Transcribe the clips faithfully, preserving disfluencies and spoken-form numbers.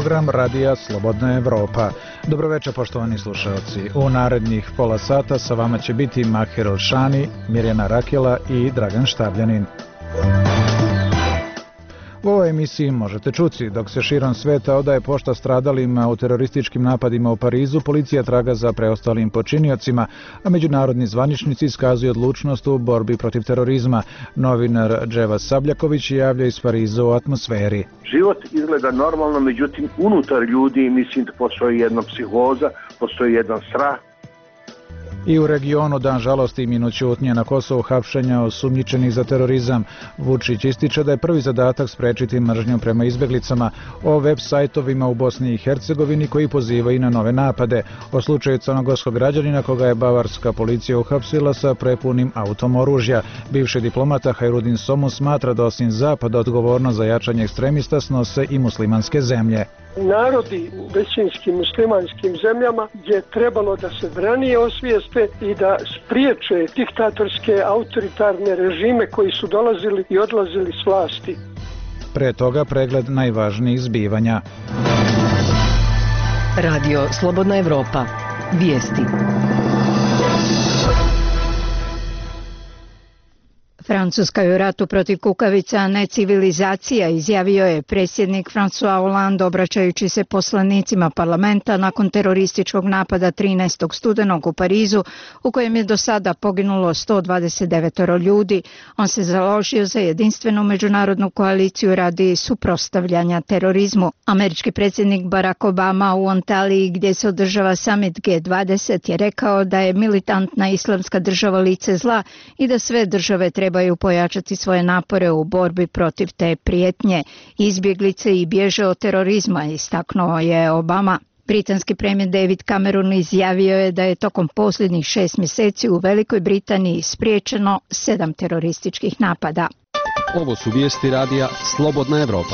program Radija Slobodna Evropa. Dobroveče poštovani slušalci. U narednih pola sata sa vama će biti Mahir Elšani, Mirjana Rakela i Dragan Štabljanin. U ovoj emisiji možete čuti, dok se širom sveta odaje pošta stradalima u terorističkim napadima u Parizu, policija traga za preostalim počiniocima, a međunarodni zvaničnici iskazuju odlučnost u borbi protiv terorizma. Novinar Dževa Sabljaković javlja iz Pariza u atmosferi. Život izgleda normalno, međutim unutar ljudi mislim da postoji jedna psihoza, postoji jedan strah. I u regionu dan žalosti i minut ćutnje na Kosovu hapšenja osumnjičenih za terorizam. Vučić ističe da je prvi zadatak sprečiti mržnju prema izbjeglicama, o web sajtovima u Bosni i Hercegovini koji pozivaju na nove napade, o slučaju crnogorskog građanina koga je bavarska policija uhapsila sa prepunim autom oružja. Bivši diplomata Hajrudin Somu smatra da osim Zapada odgovorno za jačanje ekstremista snose i muslimanske zemlje. Narodi u većinskim muslimanskim zemljama je trebalo da se ranije osvijeste i da spriječe diktatorske autoritarne režime koji su dolazili i odlazili s vlasti. Pre toga pregled najvažnijih zbivanja. Radio Slobodna Evropa. Vijesti. Francuska je u ratu protiv kukavica, a ne civilizacija, izjavio je predsjednik François Hollande obraćajući se poslanicima parlamenta nakon terorističkog napada trinaestog studenog u Parizu, u kojem je do sada poginulo sto dvadeset devet ljudi. On se založio za jedinstvenu međunarodnu koaliciju radi suprotstavljanja terorizmu. Američki predsjednik Barack Obama u Antaliji, gdje se održava summit G dvadeset, je rekao da je militantna islamska država lice zla i da sve države treba pojačati svoje napore u borbi protiv te prijetnje. Izbjeglice i bježe od terorizma, istaknuo je Obama. Britanski premijer David Cameron izjavio je da je tokom posljednjih šest mjeseci u Velikoj Britaniji spriječeno sedam terorističkih napada. Ovo su vijesti radija Slobodna Evropa.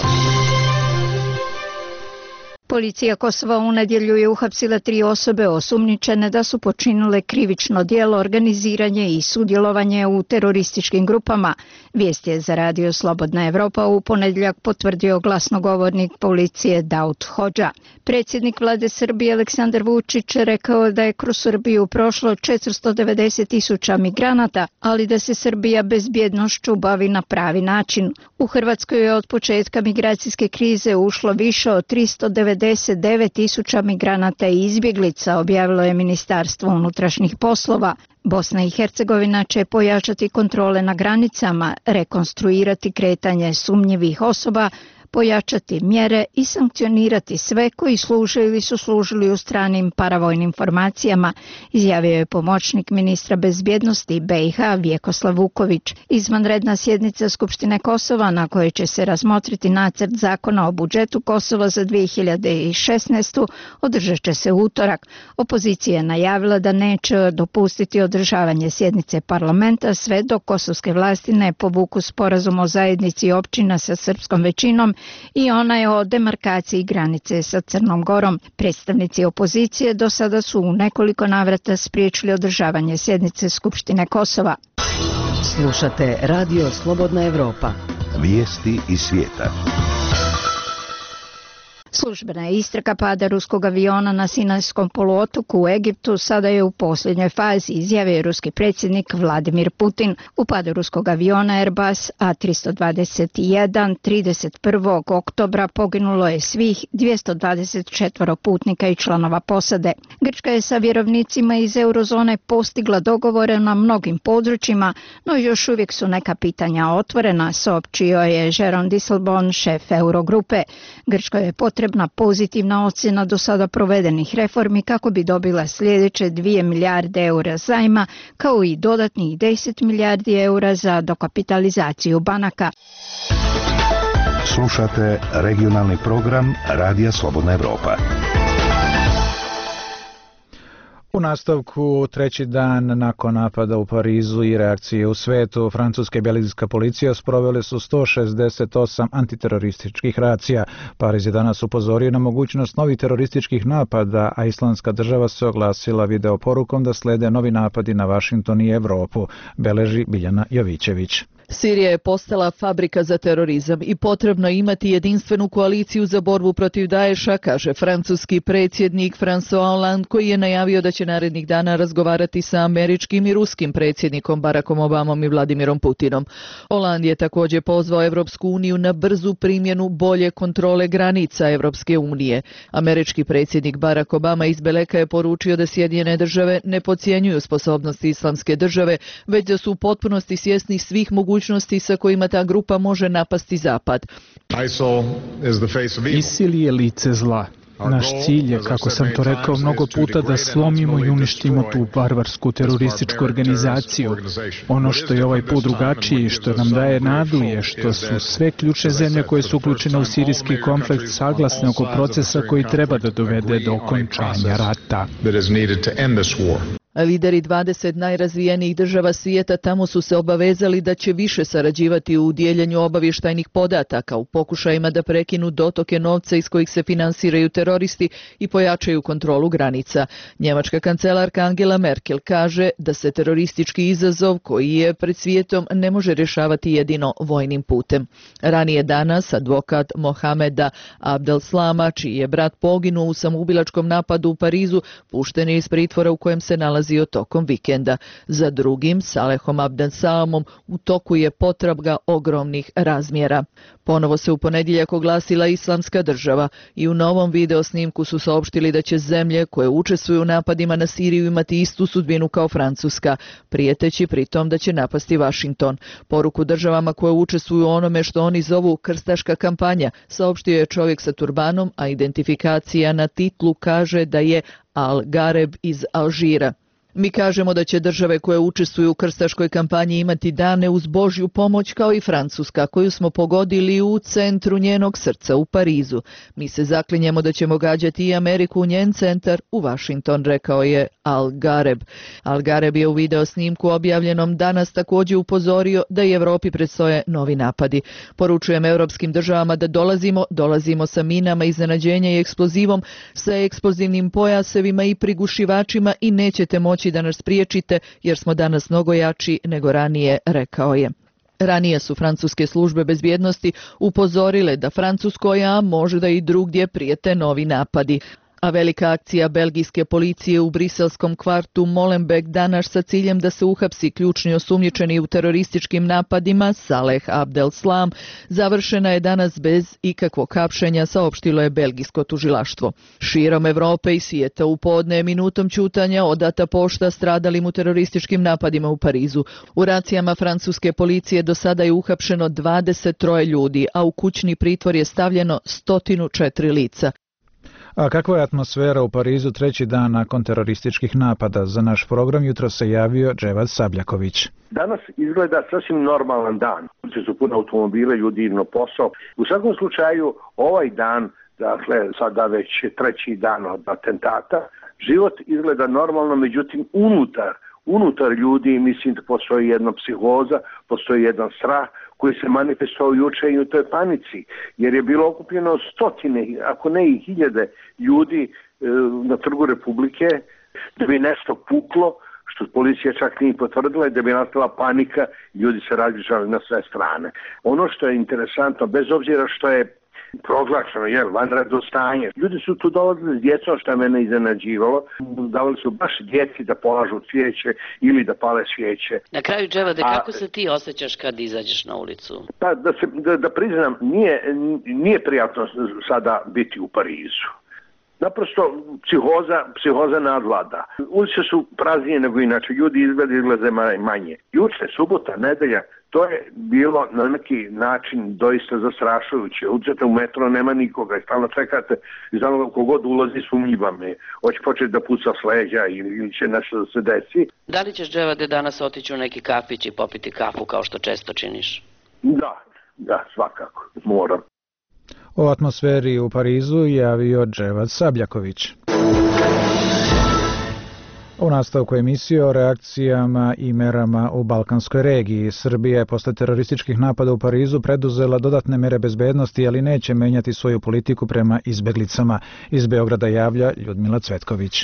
Policija Kosova u nedjelju je uhapsila tri osobe osumnjičene da su počinile krivično djelo organiziranje i sudjelovanje u terorističkim grupama. Vijest je za radio Slobodna Evropa u ponedjeljak potvrdio glasnogovornik policije Daud Hodža. Predsjednik vlade Srbije Aleksandar Vučić rekao da je kroz Srbiju prošlo četiristo devedeset tisuća migranata, ali da se Srbija bezbjednošću bavi na pravi način. U Hrvatskoj je od početka migracijske krize ušlo više od tristo devedeset devet tisuća migranata i izbjeglica, objavilo je Ministarstvo unutrašnjih poslova. Bosna i Hercegovina će pojačati kontrole na granicama, rekonstruirati kretanje sumnjivih osoba, pojačati mjere i sankcionirati sve koji služe ili su služili u stranim paravojnim formacijama, izjavio je pomoćnik ministra bezbjednosti B i H Vjekoslav Vuković. Izvanredna sjednica Skupštine Kosova, na kojoj će se razmotriti nacrt zakona o budžetu Kosova za dvije hiljade šesnaestu. održat će se u utorak. Opozicija je najavila da neće dopustiti održavanje sjednice parlamenta sve dok kosovske vlasti ne povuku sporazum o zajednici općina sa srpskom većinom i ona je o demarkaciji granice sa Crnom Gorom. Predstavnici opozicije do sada su u nekoliko navrata spriječili održavanje sjednice Skupštine Kosova. Slušate Radio Slobodna Evropa. Vijesti iz svijeta. Službena je istraga pada ruskog aviona na Sinajskom poluotoku u Egiptu sada je u posljednjoj fazi, izjavio je ruski predsjednik Vladimir Putin. U padu ruskog aviona Airbus A tristo dvadeset jedan trideset prvog oktobra poginulo je svih dvjesto dvadeset četiri putnika i članova posade. Grčka je sa vjerovnicima iz eurozone postigla dogovore na mnogim područjima, no još uvijek su neka pitanja otvorena, saopćio je Jeroen Dijsselbloem, šef Eurogrupe. Grčka je potrebna pozitivna ocjena do sada provedenih reformi kako bi dobila sljedeće dvije milijarde eura zajma, kao i dodatnih deset milijardi eura za dokapitalizaciju banaka. Slušate regionalni program Radija Slobodna Evropa. U nastavku, treći dan nakon napada u Parizu i reakcije u svetu, francuska i belgijska policija sprovele su sto šezdeset osam antiterorističkih racija. Pariz je danas upozorio na mogućnost novih terorističkih napada, a Islamska država se oglasila video porukom da slede novi napadi na Vašington i Evropu, beleži Biljana Jovićević. Sirija je postala fabrika za terorizam i potrebno je imati jedinstvenu koaliciju za borbu protiv Daesha, kaže francuski predsjednik François Hollande, koji je najavio da će narednih dana razgovarati sa američkim i ruskim predsjednikom Barackom Obamom i Vladimirom Putinom. Hollande je također pozvao Evropsku uniju na brzu primjenu bolje kontrole granica Evropske unije. Američki predsjednik Barack Obama iz Beleka je poručio da Sjedinjene države ne podcjenjuju sposobnosti islamske države, već da su u potpunosti svjesni svih mogućnosti sa kojima ta grupa može napasti Zapad. ISIL je lice zla. Naš cilj je, kako sam to rekao mnogo puta, da slomimo i uništimo tu barbarsku terorističku organizaciju. Ono što je ovaj put drugačije i što nam daje nadu je što su sve ključne zemlje koje su uključene u sirijski konflikt saglasne oko procesa koji treba da dovede do okončanja rata. Lideri dvadeset najrazvijenijih država svijeta tamo su se obavezali da će više sarađivati u dijeljenju obavještajnih podataka u pokušajima da prekinu dotoke novca iz kojih se finansiraju teroristi i pojačaju kontrolu granica. Njemačka kancelarka Angela Merkel kaže da se teroristički izazov koji je pred svijetom ne može rješavati jedino vojnim putem. Ranije danas advokat Mohameda Abdelslama, čiji je brat poginuo u samoubilačkom napadu u Parizu, pušten je iz pritvora u kojem se nalazi tokom vikenda. Za drugim, Salehom Abdesalamom, u toku je potraga ogromnih razmjera. Ponovo se u ponedjeljak oglasila Islamska država i u novom video snimku su saopštili da će zemlje koje učestvuju u napadima na Siriju imati istu sudbinu kao Francuska, prijeteći pritom da će napasti Washington. Poruku državama koje učestvuju u onome što oni zovu krstaška kampanja saopštio je čovjek sa turbanom, a identifikacija na titlu kaže da je Al-Gareb iz Alžira. Mi kažemo da će države koje učestvuju u krstaškoj kampanji imati dane uz Božju pomoć kao i Francuska, koju smo pogodili u centru njenog srca, u Parizu. Mi se zaklinjemo da ćemo gađati i Ameriku u njen centar, u Washington, rekao je Al-Gareb. Al-Gareb je u video snimku objavljenom danas također upozorio da i Evropi predstoje novi napadi. Poručujem europskim državama da dolazimo, dolazimo sa minama, iznenađenja i eksplozivom, sa eksplozivnim pojasevima i prigušivačima i nećete moći da nas spriječite jer smo danas mnogo jači nego ranije, rekao je. Ranije su francuske službe bezbjednosti upozorile da Francuskoj, a možda i drugdje, prijete novi napadi. A velika akcija belgijske policije u briselskom kvartu Molenbeek danas sa ciljem da se uhapsi ključni osumnjičeni u terorističkim napadima Saleh Abdeslam završena je danas bez ikakvog hapšenja, saopštilo je belgijsko tužilaštvo. Širom Evrope i svijeta u podne minutom ćutanja odata pošta stradalim u terorističkim napadima u Parizu. U racijama francuske policije do sada je uhapšeno dvadeset troje ljudi, a u kućni pritvor je stavljeno sto četiri lica. A kakva je atmosfera u Parizu treći dan nakon terorističkih napada? Za naš program jutro se javio Dževad Sabljaković. Danas izgleda sasvim normalan dan. Uče su puno automobile, ljudi idu na posao. U svakom slučaju ovaj dan, dakle sada već treći dan od atentata, život izgleda normalno, međutim unutar Unutar ljudi mislim da postoji jedna psihoza, postoji jedan strah koji se manifestovao juče i u toj panici, jer je bilo okupljeno stotine, ako ne i hiljade ljudi e, na Trgu Republike, da bi nešto puklo, što policija čak nije potvrdila, da bi nastala panika i ljudi se razbježali na sve strane. Ono što je interesantno, bez obzira što je proglašeno, jer vanredno stanje. Ljudi su tu dolazili s djecom, što je mene iznenađivalo. Davali su baš djeci da polažu cvijeće ili da pale svijeće. Na kraju, Dževade, kako se ti osjećaš kad izađeš na ulicu? Da, da, se, da, da priznam, nije, nije prijatno sada biti u Parizu. Naprosto psihoza, psihoza nadvlada. Ulice su praznije nego inače, ljudi izgleda izlaze manje. Juče, subota, nedelja, to je bilo na neki način doista zastrašujuće. Uđete u metro, nema nikoga i stalno čekate i znamo kogod ulazi sumnjivam je. Hoće početi da puca s leđa ili će nešto da se desi. Da li ćeš, Dževade, danas otići u neki kafić i popiti kafu kao što često činiš? Da, da, svakako, moram. O atmosferi u Parizu javio Dževad Sabljaković. U nastavku emisije o reakcijama i merama u balkanskoj regiji. Srbija je posle terorističkih napada u Parizu preduzela dodatne mere bezbednosti, ali neće menjati svoju politiku prema izbeglicama. Iz Beograda javlja Ljudmila Cvetković.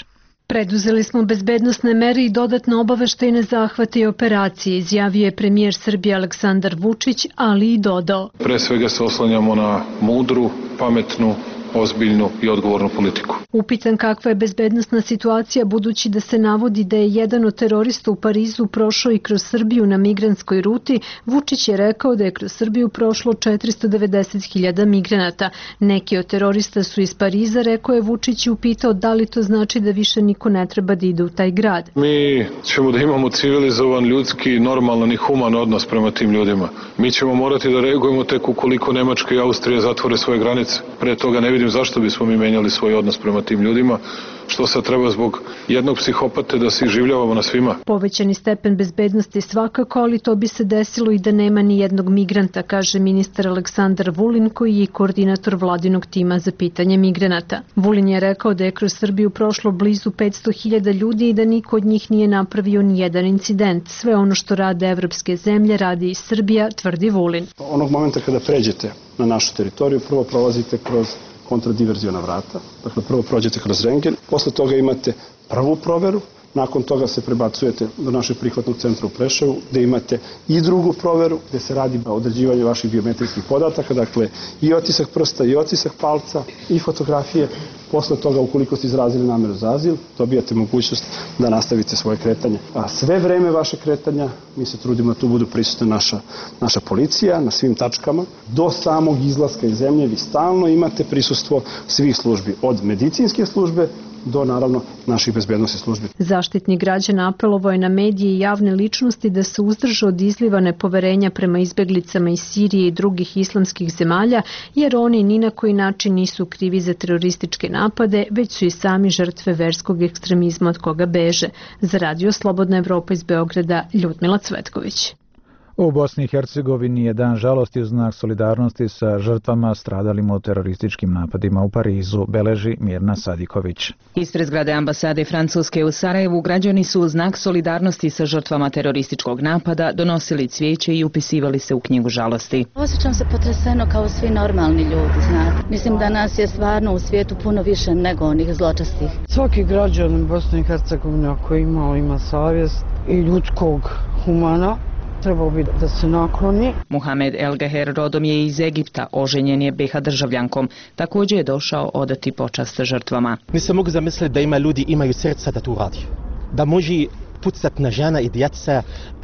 Preduzeli smo bezbednosne mere i dodatno obaveštajne zahvate i operacije, izjavio je premijer Srbije Aleksandar Vučić, ali i dodao. Pre svega se oslanjamo na mudru, pametnu, ozbiljnu i odgovornu politiku. Upitan kakva je bezbednosna situacija budući da se navodi da je jedan od terorista u Parizu prošao i kroz Srbiju na migrantskoj ruti, Vučić je rekao da je kroz Srbiju prošlo četiristo devedeset hiljada migranata. Neki od terorista su iz Pariza, rekao je Vučić i upitao da li to znači da više niko ne treba da ide u taj grad. Mi ćemo da imamo civilizovan, ljudski, normalan i human odnos prema tim ljudima. Mi ćemo morati da reagujemo tek ukoliko Nemačka i Austrija zatvore svoje granice. Pre toga ne vidim zašto bismo mi menjali svoj odnos prema tim ljudima, što sad treba zbog jednog psihopate da se življavamo na svima. Povećani stepen bezbednosti svakako, ali to bi se desilo i da nema ni jednog migranta, kaže ministar Aleksandar Vulin, koji je koordinator vladinog tima za pitanje migranata. Vulin je rekao da je kroz Srbiju prošlo blizu petsto hiljada ljudi i da niko od njih nije napravio ni jedan incident. Sve ono što rade evropske zemlje radi i Srbija, tvrdi Vulin. Onog momenta kada pređete na našu teritoriju, prvo prolazite kroz kontradiverziona vrata, dakle prvo prođete kroz rengen, posle toga imate prvu proveru, nakon toga se prebacujete do našeg prihvatnog centra u Preševu, gde imate i drugu proveru, gde se radi o određivanju vaših biometrijskih podataka, dakle i otisak prsta, i otisak palca, i fotografije. Posle toga, ukoliko ste izrazili nameru za azil, dobijate mogućnost da nastavite svoje kretanje. A sve vreme vaše kretanja, mi se trudimo da tu budu prisutna naša, naša policija na svim tačkama. Do samog izlaska iz zemlje vi stalno imate prisustvo svih službi, od medicinske službe do naravno naših bezbednosnih službi. Zaštitnik građana apelovao je na medije i javne ličnosti da se uzdrže od izliva nepoverenja prema izbeglicama iz Sirije i drugih islamskih zemalja, jer oni ni na koji način nisu krivi za terorističke napade, već su i sami žrtve verskog ekstremizma od koga beže. Za Radio Slobodna Evropa iz Beograda, Ljudmila Cvetković. U Bosni i Hercegovini je dan žalosti u znak solidarnosti sa žrtvama stradalim u terorističkim napadima u Parizu, beleži Mirna Sadiković. Ispred zgrade ambasade Francuske u Sarajevu građani su u znak solidarnosti sa žrtvama terorističkog napada donosili cvijeće i upisivali se u knjigu žalosti. Osjećam se potreseno kao svi normalni ljudi, znate. Mislim da nas je stvarno u svijetu puno više nego onih zločestih. Svaki građan Bosne i Hercegovine koji imao ima savjest i ljudskog humana trebao bi da se nakloni. Muhamed El Geher rodom je iz Egipta, oženjen je be ha državljankom. Također je došao odati počast žrtvama. Nisam mogu zamisliti da ima ljudi imaju srca da tu radi. Da može pucati na žena i djeca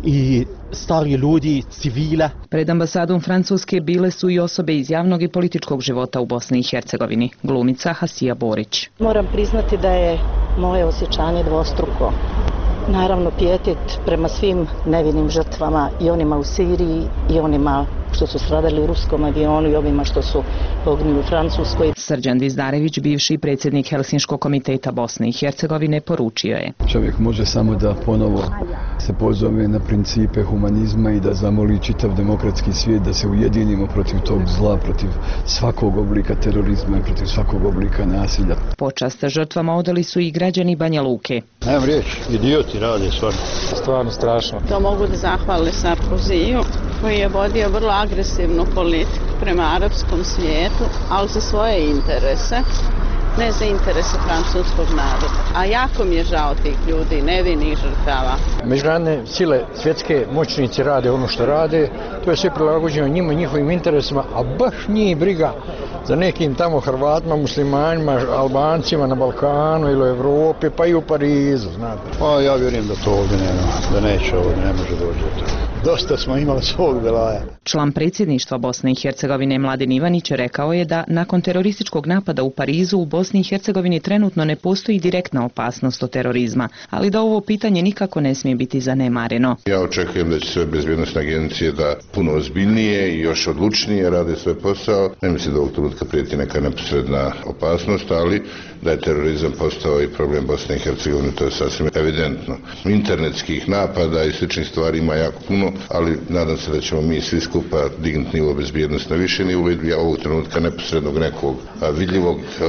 i stari ljudi, civila. Pred ambasadom Francuske bile su i osobe iz javnog i političkog života u Bosni i Hercegovini. Glumica Hasija Borić. Moram priznati da je moje osjećanje dvostruko. Naravno, pijetet prema svim nevinim žrtvama, i onima u Siriji i onima što su stradali u ruskom avionu i ovima što su poginuli u Francuskoj. Srđan Dizdarević, bivši predsjednik Helsinškog komiteta Bosne i Hercegovine, poručio je. Čovjek može samo da ponovo se pozove na principe humanizma i da zamoli čitav demokratski svijet da se ujedinimo protiv tog zla, protiv svakog oblika terorizma i protiv svakog oblika nasilja. Počast žrtvama odali su i građani Banja Luke. Nemam riječ, idioti rade stvarno. Stvarno strašno. To mogu da zahvale Sarkoziju, koji je vodio vrlo agresivnu politiku prema arapskom svijetu, ali za svoje interese, ne za interese francuskog naroda. A jako mi je žao tih ljudi, nevinih žrtava. Međunarodne sile, svjetske moćnici rade ono što rade, to je sve prilagođeno njima i njihovim interesima, a baš nije briga za nekim tamo Hrvatima, muslimanima, Albancima na Balkanu ili u Evropi, pa i u Parizu, znate. Pa ja vjerujem da to ovdje nema, da neće ovdje, ne može doći do toga. Dosta smo imali svog belaja. Član predsjedništva Bosne i Hercegovine Mladen Ivanić rekao je da nakon terorističkog napada u Parizu u Bosni i Hercegovini trenutno ne postoji direktna opasnost od terorizma, ali da ovo pitanje nikako ne smije biti zanemareno. Ja očekujem da će sve bezbjednosne agencije da puno ozbiljnije i još odlučnije rade svoj posao. Ne mislim da ovog trenutka prijeti neka neposredna opasnost, ali da je terorizam postao i problem Bosne i Hercegovine, to je sasvim evidentno. Internetskih napada i sličnih stvari ima jako puno, ali nadam se da ćemo mi svi skupa dignuti nivo bezbjednosti na više nivo. Ja ovog trenutka neposrednog nekog vidljivog straha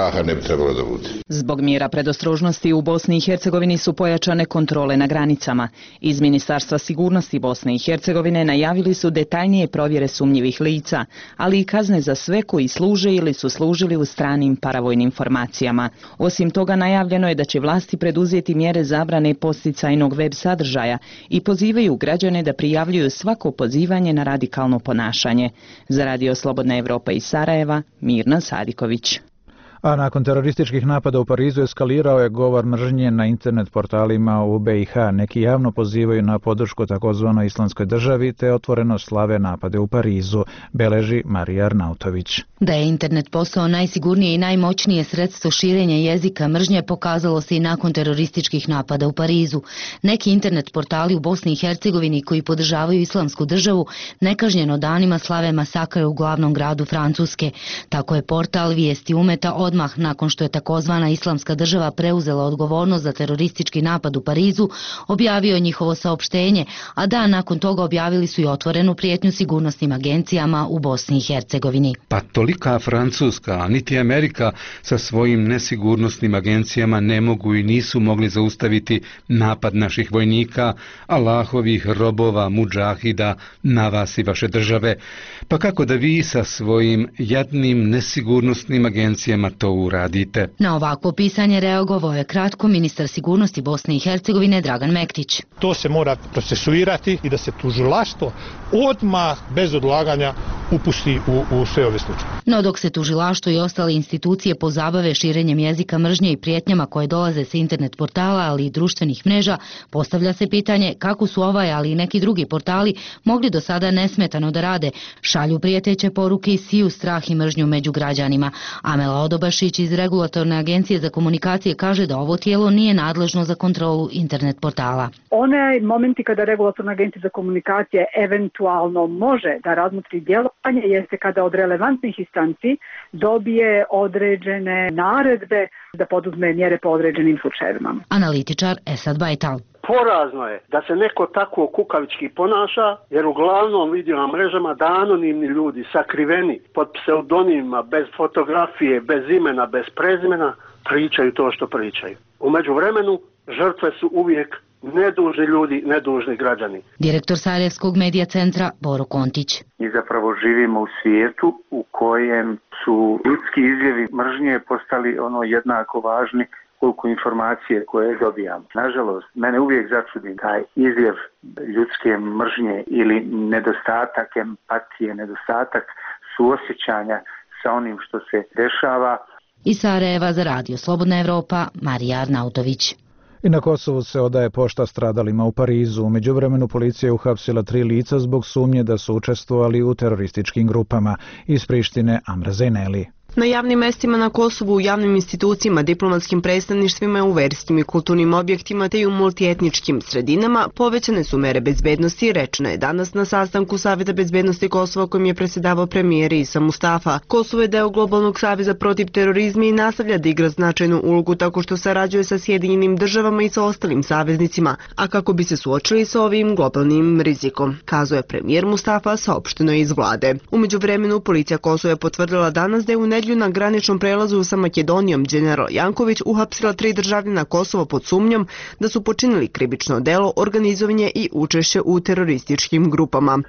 straha ne bi trebalo da bude. Zbog mjera predostrožnosti u Bosni i Hercegovini su pojačane kontrole na granicama. Iz Ministarstva sigurnosti Bosne i Hercegovine najavili su detaljnije provjere sumnjivih lica, ali i kazne za sve koji služe ili su služili u stranim paravojnim formacijama. Osim toga, najavljeno je da će vlasti preduzeti mjere zabrane posticajnog web sadržaja i pozivaju građane da prijavljuju svako pozivanje na radikalno ponašanje. Za Radio Slobodna Evropa iz Sarajeva, Mirna Sadiković. A nakon terorističkih napada u Parizu eskalirao je govor mržnje na internet portalima u B i H. Neki javno pozivaju na podršku takozvanoj islamskoj državi te otvoreno slave napade u Parizu, beleži Marija Arnautović. Da je internet postao najsigurnije i najmoćnije sredstvo širenja jezika mržnje pokazalo se i nakon terorističkih napada u Parizu. Neki internet portali u Bosni i Hercegovini koji podržavaju islamsku državu nekažnjeno danima slave masakre u glavnom gradu Francuske. Tako je portal Vijesti Umeta odmah nakon što je takozvana islamska država preuzela odgovornost za teroristički napad u Parizu objavio njihovo saopštenje, a dan nakon toga objavili su i otvorenu prijetnju sigurnosnim agencijama u Bosni i Hercegovini. Pa tolika Francuska, niti Amerika sa svojim nesigurnosnim agencijama ne mogu i nisu mogli zaustaviti napad naših vojnika, Allahovih robova, mudžahida, na vas i vaše države. Pa kako da vi sa svojim jadnim nesigurnosnim agencijama to uradite? Na ovako pisanje reagovao je kratko ministar sigurnosti Bosne i Hercegovine Dragan Mektić. To se mora procesuirati i da se tužilaštvo odmah bez odlaganja upusti u, u sve ove slučaje. No dok se tužilaštvo i ostale institucije pozabave širenjem jezika mržnje i prijetnjama koje dolaze sa internet portala, ali i društvenih mreža, postavlja se pitanje kako su ovaj, ali i neki drugi portali mogli do sada nesmetano da rade, šalju prijeteće poruke i siju strah i mržnju među građanima. Amela Odobašić iz Regulatorne agencije za komunikacije kaže da ovo tijelo nije nadležno za kontrolu internet portala. One momenti kada Regulatorna agencija za komunikacije eventualno može da razmotri djelovanje jeste kada od relevantnih instanci dobije određene naredbe da poduzme mjere po određenim slučajevima. Analitičar Esad Bajtal. Porazno je da se neko tako kukavički ponaša, jer uglavnom vidio na mrežama da anonimni ljudi sakriveni pod pseudonimima, bez fotografije, bez imena, bez prezimena, pričaju to što pričaju. U međuvremenu žrtve su uvijek nedužni ljudi, nedužni građani. Direktor Sarajevskog medija centra Boro Kontić. Mi zapravo živimo u svijetu u kojem su ljudski izljevi mržnje postali ono jednako važni koliko informacije koje dobijam. Nažalost, mene uvijek začudi taj izljev ljudske mržnje ili nedostatak empatije, nedostatak suosjećanja sa onim što se dešava. Iz Sarajeva za Radio Slobodna Evropa, Marija Arnautović. I na Kosovu se odaje pošta stradalima u Parizu. U međuvremenu policija je uhapsila tri lica zbog sumnje da su učestvovali u terorističkim grupama. Iz Prištine Amra Zejneli. Na javnim mestima na Kosovu, u javnim institucijama, diplomatskim predstavništvima, u verskim i kulturnim objektima te i u multietničkim sredinama povećane su mere bezbednosti, rečeno je danas na sastanku Saveta bezbednosti Kosova kojim je predsjedavao premijer Isa Mustafa. Kosovo je deo globalnog saveza protiv terorizma i nastavlja da igra značajnu ulogu tako što sarađuje sa Sjedinjenim državama i sa ostalim saveznicima, a kako bi se suočili sa ovim globalnim rizikom, kazao je premijer Mustafa, saopšteno iz vlade. U međuvremenu policija Kosova je potvrdila danas da je u na graničnom prelazu sa Makedonijom general Janković uhapsila tri državljana Kosova pod sumnjom da su počinili krivično delo, organizovanje i učešće u terorističkim grupama.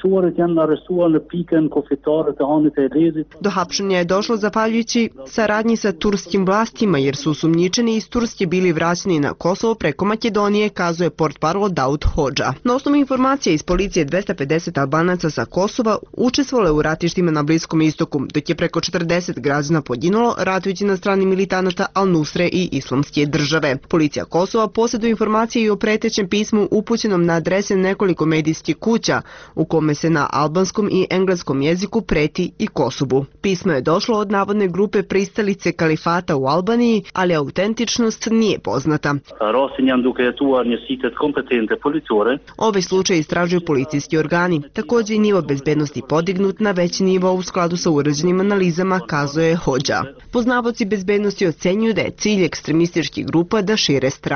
Do hapšenja je došlo zahvaljujući saradnji sa turskim vlastima jer su sumnjičeni iz Turske bili vraćeni na Kosovo preko Makedonije, kazuje portparol Daud Hodža. Na osnovu informacije iz policije dvesta pedeset Albanaca sa Kosova učestvovalo u ratištima na Bliskom istoku, dok je preko četrdeset građana poginulo ratujući na strani militanata Al-Nusre i Islamske države. Policija Kosova posjeduje informacije i o pretećem pismu upućenom na adrese nekoliko medijskih kuća u kome se na albanskom i engleskom jeziku preti i Kosovu. Pismo je došlo od navodne grupe pristalice kalifata u Albaniji, ali autentičnost nije poznata. Ovaj slučaj istražuju policijski organi. Također i nivo bezbednosti podignut na veći nivo u skladu sa urađenim analizama, kazuje Hodža. Poznavaoci bezbednosti ocenjuju da je cilj ekstremističkih grupa da šire strah.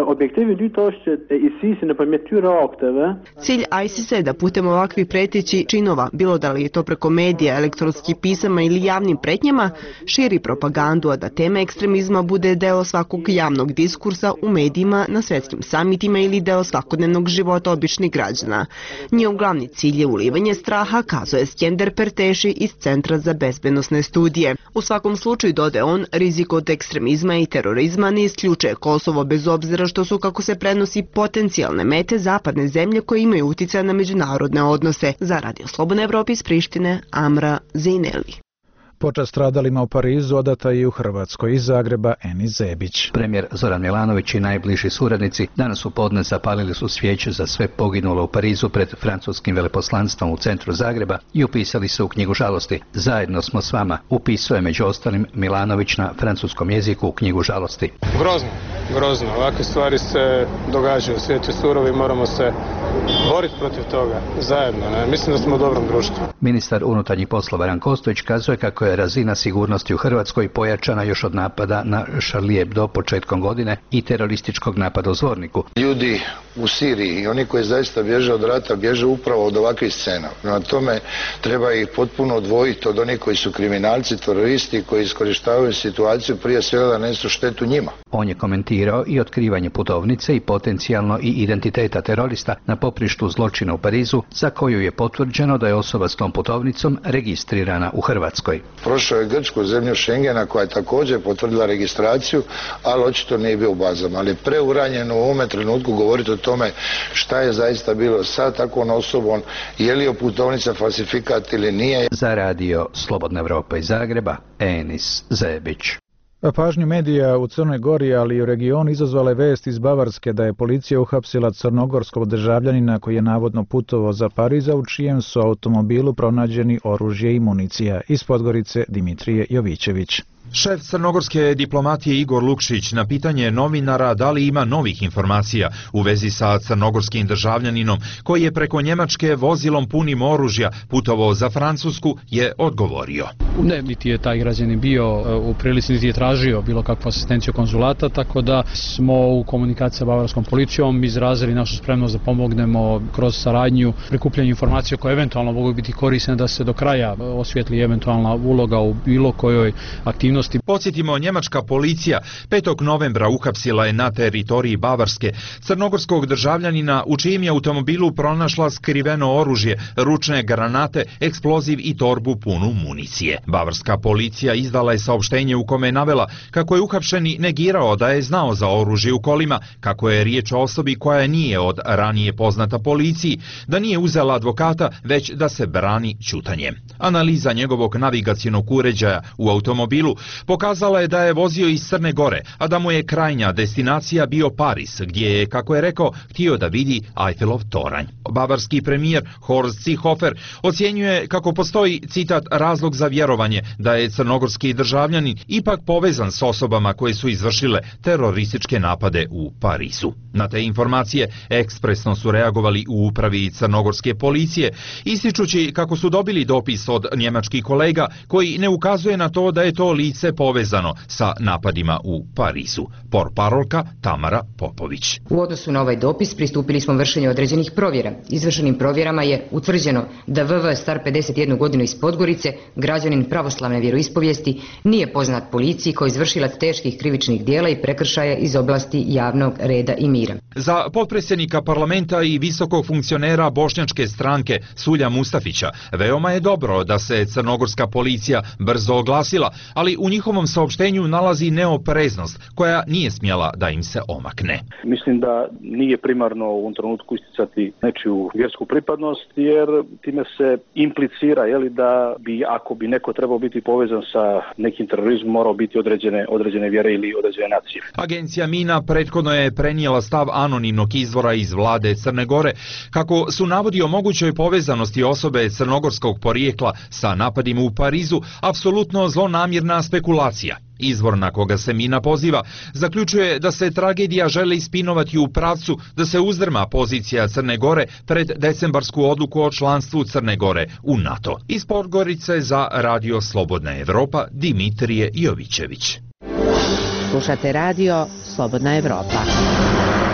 objektivi dytë është e ISIS-i nëpërmjet këtyre akteve. Cilj ISIS-a je da putem ovakvih preteći činova, bilo da li je to preko medija, elektronskih pisama ili javnim pretnjama, širi propagandu, a da tema ekstremizma bude deo svakog javnog diskursa u medijima, na svetskim samitima ili deo svakodnevnog života običnih građana. Njihov glavni cilj je ulivanje straha, kazuje Skender Perteši iz Centra za bezbednosne studije. U svakom slučaju, dodaje on, rizik od ekstremizma i terorizma ne isključuje Kosovo bez obzira što su, kako se prenosi, potencijalne mete zapadne zemlje koje imaju uticaj na međunarodne odnose. Za Radio Slobodna Evropa iz Prištine, Amra Zejneli. Počast stradalima u Parizu odata i u Hrvatskoj. Iz Zagreba Enis Zebić. Premijer Zoran Milanović i najbliži suradnici danas u podne zapalili su svijeće za sve poginule u Parizu pred francuskim veleposlanstvom u centru Zagreba i upisali se u knjigu žalosti. Zajedno smo s vama, upisuje među ostalim Milanović na francuskom jeziku u knjigu žalosti. Grozno, grozno. Ovakve stvari se događaju. Svijet je surov i moramo se boriti protiv toga. Zajedno. Ne? Mislim da smo u dobrom društvu. Ministar unutarnjih poslova Ranko Ostojić kazuje kako je razina sigurnosti u Hrvatskoj pojačana još od napada na Charlie Hebdo početkom godine i terorističkog napada u Zvorniku. Ljudi u Siriji i oni koji zaista bježe od rata, bježe upravo od ovakvih scena. Prema tome treba ih potpuno odvojiti od onih koji su kriminalci, teroristi, koji iskorištavaju situaciju prije svega da nesu štetu njima. On je komentirao i otkrivanje putovnice i potencijalno i identiteta terorista na poprištu zločina u Parizu, za koju je potvrđeno da je osoba s tom putovnicom registrirana u Hrvatskoj. Prošao je Grčku, zemlju Schengena, koja je također potvrdila registraciju, ali očito nije bio u bazama. Ali je preuranjeno u ovome trenutku govoriti o tome šta je zaista bilo sa takvom osobom, je li je putovnica falsifikat ili nije. Za Radio Slobodna Evropa iz Zagreba, Enis Zebić. Pažnju medija u Crnoj Gori, ali i u regionu izazvala je vest iz Bavarske da je policija uhapsila crnogorskog državljanina koji je navodno putovao za Pariza, u čijem su automobilu pronađeni oružje i municija. Iz Podgorice Dimitrije Jovićević. Šef crnogorske diplomatije Igor Lukšić na pitanje novinara da li ima novih informacija u vezi sa crnogorskim državljaninom koji je preko Njemačke vozilom punim oružja putovao za Francusku je odgovorio. Ne, niti je taj građanin bio u prilici, niti je tražio bilo kakvu asistenciju konzulata, tako da smo u komunikaciji sa bavarskom policijom izrazili našu spremnost da pomognemo kroz saradnju prikupljanju informacija koje eventualno mogu biti korisne da se do kraja osvijetli eventualna uloga u bilo kojoj aktivnosti. Podsjetimo, njemačka policija petog novembra uhapsila je na teritoriji Bavarske crnogorskog državljanina u čijem je automobilu pronašla skriveno oružje, ručne granate, eksploziv i torbu punu municije. Bavarska policija izdala je saopštenje u kome je navela kako je uhapšeni negirao da je znao za oružje u kolima, kako je riječ o osobi koja nije od ranije poznata policiji, da nije uzela advokata, već da se brani ćutanjem. Analiza njegovog navigacionog uređaja u automobilu pokazala je da je vozio iz Crne Gore, a da mu je krajnja destinacija bio Pariz, gdje je, kako je rekao, htio da vidi Eiffelov toranj. Bavarski premijer Horst Seehofer ocjenjuje kako postoji, citat, razlog za vjerovanje da je crnogorski državljanin ipak povezan s osobama koje su izvršile terorističke napade u Parizu. Na te informacije ekspresno su reagovali u upravi crnogorske policije, ističući kako su dobili dopis od njemačkih kolega koji ne ukazuje na to da je to lice povezano sa napadima u Parizu. Portparolka Tamara Popović. U odnosu na ovaj dopis pristupili smo vršenju određenih provjera. Izvršenim provjerama je utvrđeno da V V star pedeset jednu godinu iz Podgorice, građanin pravoslavne vjeroispovijesti, nije poznat policiji kao izvršilac teških krivičnih dijela i prekršaja iz oblasti javnog reda i mira. Za potpredsjednika parlamenta i visokog funkcionera bošnjačke stranke Sulja Mustafića veoma je dobro da se crnogorska policija brzo oglasila, ali u njihovom saopštenju nalazi neopreznost koja nije smjela da im se omakne. Mislim da nije primarno u ovom trenutku isticati nečiju vjersku pripadnost, jer time se implicira jeli, da bi, ako bi neko trebao biti povezan sa nekim terorizmom, morao biti određene, određene vjere ili određene nacije. Agencija Mina prethodno je prenijela stav anonimnog izvora iz vlade Crne Gore, kako su navodi o mogućoj povezanosti osobe crnogorskog porijekla sa napadima u Parizu apsolutno zlonamjerna spekulacija. Izvor na koga se Mina poziva zaključuje da se tragedija želi ispinovati u pravcu da se uzdrma pozicija Crne Gore pred decembarsku odluku o članstvu Crne Gore u NATO. Iz Podgorice za Radio Slobodna Evropa Dimitrije Jovićević. Slušate Radio Slobodna Evropa.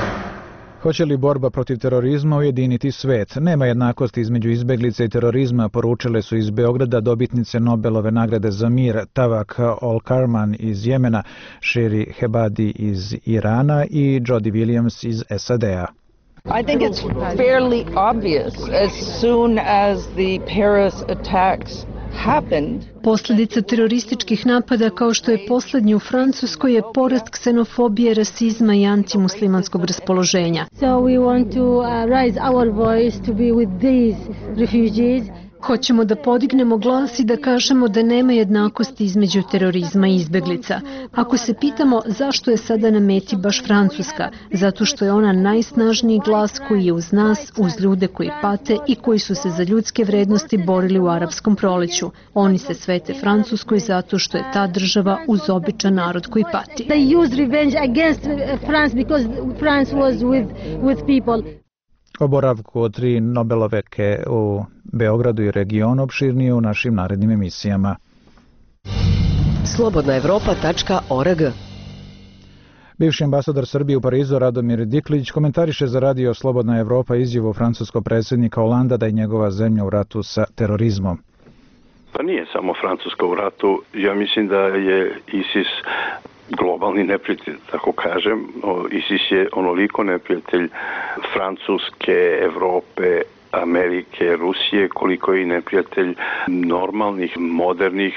Hoće li borba protiv terorizma ujediniti svet? Nema jednakosti između izbeglice i terorizma, poručile su iz Beograda dobitnice Nobelove nagrade za mir Tawak Al-Karman iz Jemena, Shiri Hebadi iz Irana i Jody Williams iz S A D-a. I think it's fairly obvious as soon as the Paris attacks happened. Posljedica terorističkih napada kao što je posljednji u Francuskoj je porast ksenofobije, rasizma i antimuslimanskog raspoloženja. So we want to uh, raise our voice to be with these refugees. Hoćemo da podignemo glas i da kažemo da nema jednakosti između terorizma i izbeglica. Ako se pitamo zašto je sada na meti baš Francuska, zato što je ona najsnažniji glas koji je uz nas, uz ljude koji pate i koji su se za ljudske vrednosti borili u arapskom proleću. Oni se svete Francuskoj zato što je ta država uz običan narod koji pati. They use revenge against France because France was with with people. O boravku od tri Nobeloveke u Beogradu i regionu opširnije u našim narednim emisijama. slobodna evropa tačka org. Bivši ambasador Srbije u Parizu Radomir Diklić komentariše za radio Slobodna Evropa izjavu francuskog predsjednika Holanda da je njegova zemlja u ratu sa terorizmom. Pa nije samo Francuska u ratu, ja mislim da je ISIS globalni neprijatelj, tako kažem. ISIS je onoliko neprijatelj Francuske, Evrope, Amerike, Rusije, koliko je i neprijatelj normalnih, modernih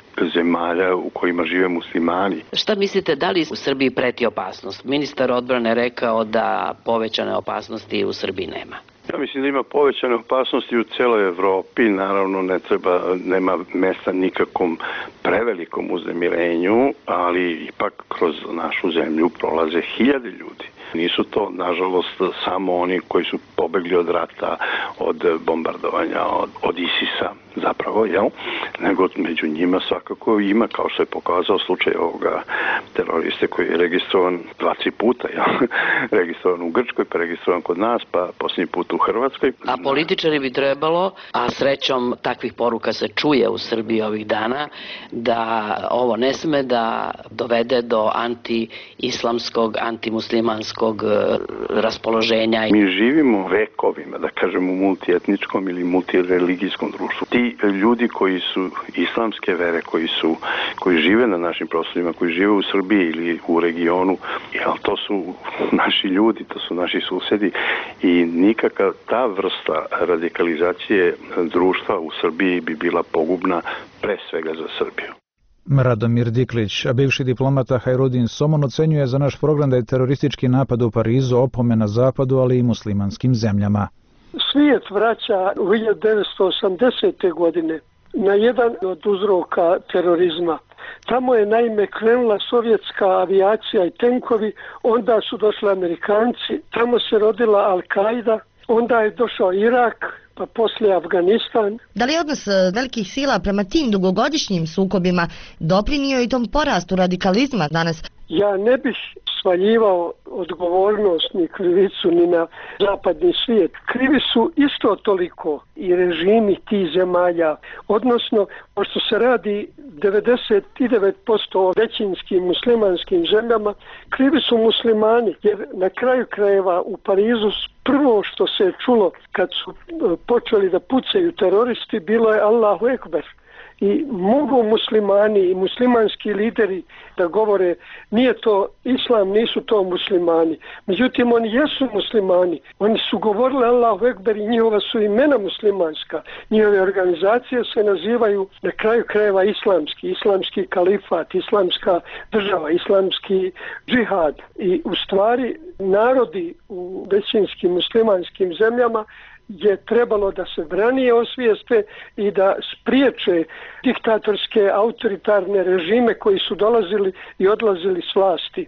zemalja u kojima žive muslimani. Šta mislite, da li u Srbiji preti opasnost? Ministar odbrane rekao da povećane opasnosti u Srbiji nema. Ja mislim da ima povećane opasnosti u celoj Evropi, naravno ne treba, nema mesta nikakvom prevelikom uznemirenju, ali ipak kroz našu zemlju prolaze hiljade ljudi. Nisu to, nažalost, samo oni koji su pobegli od rata, od bombardovanja, od, od ISIS-a zapravo, jel? Nego među njima svakako ima, kao što je pokazao slučaj ovoga teroriste koji je registrovan dva, tri puta, jel? Registrovan u Grčkoj, pa registrovan kod nas, pa posljednji put u Hrvatskoj. A političari bi trebalo, a srećom takvih poruka se čuje u Srbiji ovih dana, da ovo ne sme da dovede do anti-islamskog, antimuslimanskog raspoloženja. Mi živimo vekovima, da kažem, u multietničkom ili multireligijskom društvu. Ti ljudi koji su islamske vere, koji su, koji žive na našim prostorima, koji žive u Srbiji ili u regionu, jel, to su naši ljudi, to su naši susedi i nikakva ta vrsta radikalizacije društva u Srbiji bi bila pogubna pre svega za Srbiju. Radomir Diklić, a bivši diplomata Hajrudin Somon ocenjuje za naš program da je teroristički napad u Parizu opomena Zapadu, ali i muslimanskim zemljama. Svijet vraća u hiljadu devetsto osamdesete. godine na jedan od uzroka terorizma. Tamo je naime krenula sovjetska avijacija i tenkovi, onda su došli Amerikanci, tamo se rodila Al-Qaida, onda je došao Irak, pa poslije Afganistan. Da li je odnos velikih sila prema tim dugogodišnjim sukobima doprinio i tom porastu radikalizma danas? Ja ne bih svaljivao odgovornost ni krivicu ni na zapadni svijet. Krivi su isto toliko i režimi tih zemalja, odnosno pošto se radi devedeset devet posto o većinskim muslimanskim zemljama, krivi su muslimani, jer na kraju krajeva u Parizu prvo što se čulo kad su počeli da pucaju teroristi bilo je Allahu Ekber. I mogu muslimani i muslimanski lideri da govore nije to islam, nisu to muslimani. Međutim, oni jesu muslimani. Oni su govorili Allahu Ekber i njihova su imena muslimanska. Njihove organizacije se nazivaju na kraju krajeva islamski, islamski kalifat, islamska država, islamski džihad. I u stvari narodi u većinskim muslimanskim zemljama je trebalo da se branije osvijeste i da spriječe diktatorske autoritarne režime koji su dolazili i odlazili s vlasti.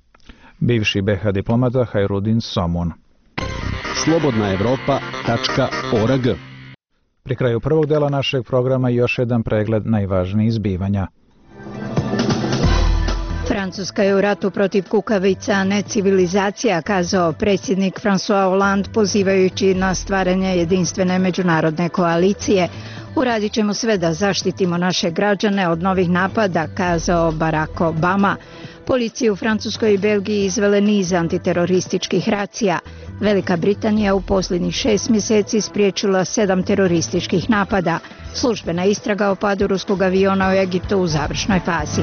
Bivši be ha diplomata Hajrudin Somon. slobodna evropa tačka org. Pri kraju prvog dela našeg programa još jedan pregled najvažnijih zbivanja. Francuska je u ratu protiv kukavica, a ne civilizacija, kazao predsjednik François Hollande pozivajući na stvaranje jedinstvene međunarodne koalicije. Uradit ćemo sve da zaštitimo naše građane od novih napada, kazao Barack Obama. Policije u Francuskoj i Belgiji izvele niz antiterorističkih racija. Velika Britanija u posljednjih šest mjeseci spriječila sedam terorističkih napada. Službena istraga o padu ruskog aviona u Egiptu u završnoj fazi.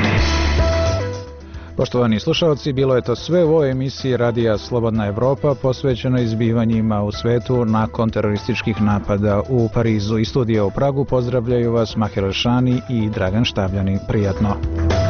Poštovani slušalci, bilo je to sve u ovoj emisiji Radija Slobodna Evropa posvećeno izbivanjima u svetu nakon terorističkih napada u Parizu. I studija u Pragu pozdravljaju vas Mahir Šani i Dragan Štavljani. Prijatno.